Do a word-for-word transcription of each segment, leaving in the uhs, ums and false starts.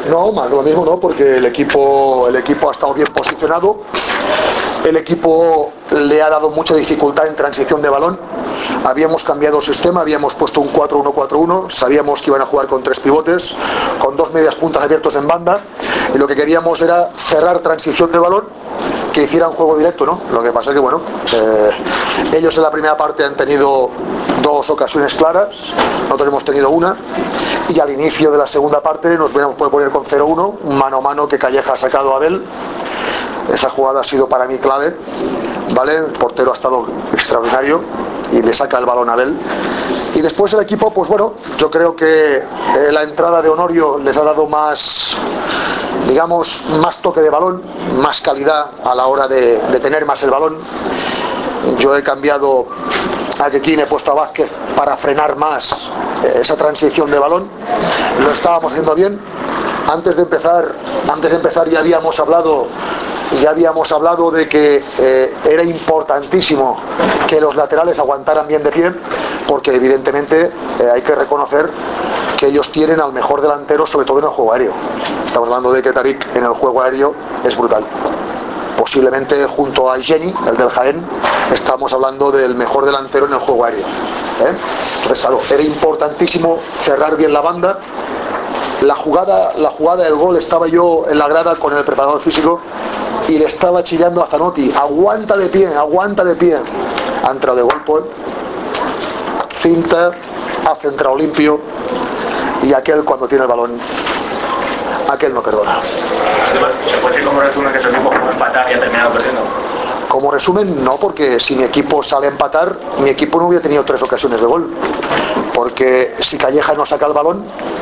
No, más de lo mismo no, porque el equipo, el equipo ha estado bien posicionado. El equipo le ha dado mucha dificultad en transición de balón. Habíamos cambiado el sistema, habíamos puesto un cuatro uno cuatro uno, sabíamos que iban a jugar con tres pivotes, con dos medias puntas abiertos en banda, y lo que queríamos era cerrar transición de balón, que hicieran juego directo, ¿no? Lo que pasa es que, bueno, eh, ellos en la primera parte han tenido dos ocasiones claras, nosotros hemos tenido una, y al inicio de la segunda parte nos hubiéramos podido poner con cero uno, un mano a mano que Calleja ha sacado a Abel. Esa jugada ha sido para mí clave, ¿vale? El portero ha estado extraordinario y le saca el balón a Abel. Y después el equipo, pues bueno, yo creo que eh, la entrada de Honorio les ha dado más, digamos, más toque de balón, más calidad a la hora de, de tener más el balón. Yo he cambiado a Kekin, he puesto a Vázquez para frenar más eh, esa transición de balón. Lo estábamos haciendo bien. Antes de empezar, antes de empezar ya habíamos hablado ya habíamos hablado de que eh, era importantísimo que los laterales aguantaran bien de pie, porque evidentemente eh, hay que reconocer que ellos tienen al mejor delantero, sobre todo en el juego aéreo. Estamos hablando de que Tarik en el juego aéreo es brutal. Posiblemente junto a Jenny, el del Jaén, estamos hablando del mejor delantero en el juego aéreo. ¿eh? Entonces, claro, era importantísimo cerrar bien la banda. La jugada, la jugada del gol, estaba yo en la grada con el preparador físico y le estaba chillando a Zanotti: aguanta de pie, aguanta de pie. Ha entrado de golpe, cinta, ha centrado limpio, y aquel, cuando tiene el balón, aquel no perdona. ¿Se puede decir como resumen que su equipo jugó a empatar y ha terminado perdiendo? Como resumen, no, porque si mi equipo sale a empatar, mi equipo no hubiera tenido tres ocasiones de gol. Porque si Calleja no saca el balón,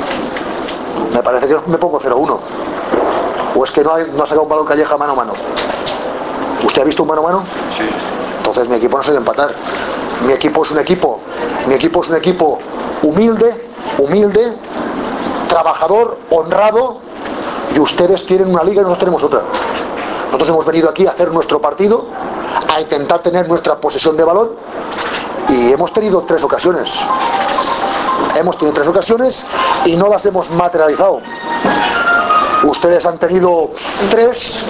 me parece que me pongo cero uno. ¿O es que no, hay, no ha sacado un balón Calleja mano a mano? ¿Usted ha visto un mano a mano? Sí. Entonces mi equipo no se debe empatar. Mi equipo es un equipo, mi equipo es un equipo humilde, humilde, trabajador, honrado, y ustedes tienen una liga y nosotros tenemos otra. Nosotros hemos venido aquí a hacer nuestro partido, a intentar tener nuestra posesión de balón, y hemos tenido tres ocasiones. Hemos tenido tres ocasiones y no las hemos materializado. Ustedes han tenido tres.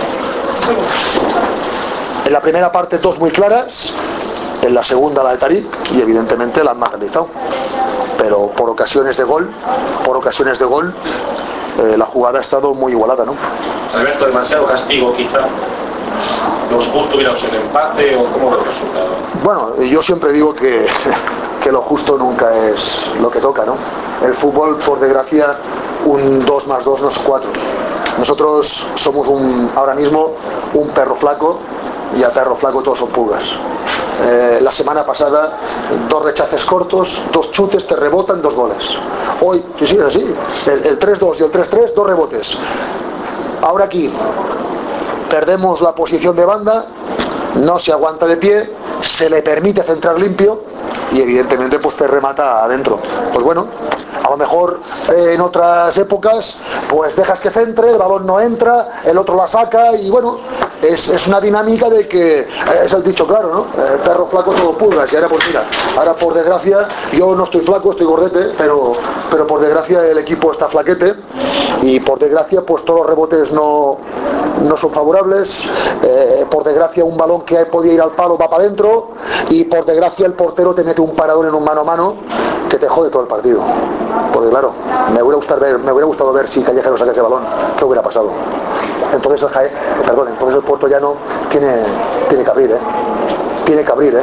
En la primera parte dos muy claras, en la segunda la de Tarik, y evidentemente la han materializado. Pero por ocasiones de gol, por ocasiones de gol, eh, la jugada ha estado muy igualada, ¿no? Alberto, demasiado castigo quizá. ¿Los justo hubiera sido empate o cómo lo resultado? Bueno, yo siempre digo que, que lo justo nunca es lo que toca, ¿no? El fútbol, por desgracia, un dos más dos no es cuatro. Nosotros somos un, ahora mismo un perro flaco, y a perro flaco todos son pulgas. Eh, la semana pasada, dos rechaces cortos, dos chutes, te rebotan, dos goles. Hoy, sí, sí, es así. El, el tres dos y el tres tres, dos rebotes. Ahora aquí perdemos la posición de banda, no se aguanta de pie, se le permite centrar limpio y evidentemente pues te remata adentro. Pues bueno, a lo mejor eh, en otras épocas pues dejas que centre, el balón no entra, el otro la saca, y bueno, es, es una dinámica de que eh, es el dicho claro, ¿no? Eh, perro flaco todo pulgas. Y ahora pues mira, ahora por desgracia yo no estoy flaco, estoy gordete, pero, pero por desgracia el equipo está flaquete, y por desgracia pues todos los rebotes no, no son favorables. Eh, por desgracia un balón que podía ir al palo va para adentro, y por desgracia el portero te mete un parador en un mano a mano que te jode todo el partido. Porque claro, me hubiera gustado ver, me hubiera gustado ver si Calleja no saca ese balón, ¿qué hubiera pasado? Entonces el Jaén, perdón, entonces el Puerto Llano tiene, tiene que abrir, ¿eh? Tiene que abrir, ¿eh?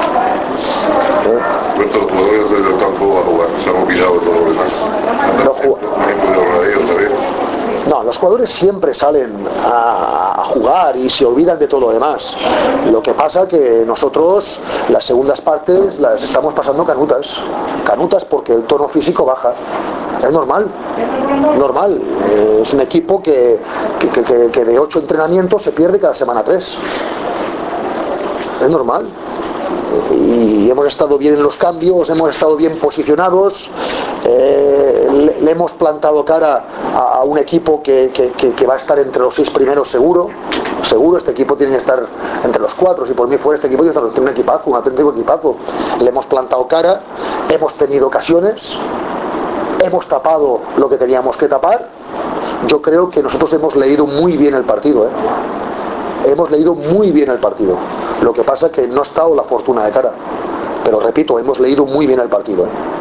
¿Eh? Puerto, los jugadores del campo a jugar, se han olvidado de todo lo demás. No, ju- no, los jugadores siempre salen a, a jugar y se olvidan de todo lo demás. Lo que pasa que nosotros las segundas partes las estamos pasando canutas. Canutas porque el tono físico baja. Es normal, normal. Eh, es un equipo que, que, que, que de ocho entrenamientos se pierde cada semana tres. Es normal. Y hemos estado bien en los cambios, hemos estado bien posicionados, eh, le, le hemos plantado cara a, a un equipo que, que, que, que va a estar entre los seis primeros seguro, seguro. Este equipo tiene que estar entre los cuatro, si por mí fuera este equipo tiene que estar, tiene un equipazo, un auténtico equipazo. Le hemos plantado cara, hemos tenido ocasiones, hemos tapado lo que teníamos que tapar, Yo creo que nosotros hemos leído muy bien el partido, ¿eh? Hemos leído muy bien el partido. Lo que pasa es que no ha estado la fortuna de cara. Pero repito, hemos leído muy bien el partido, ¿eh?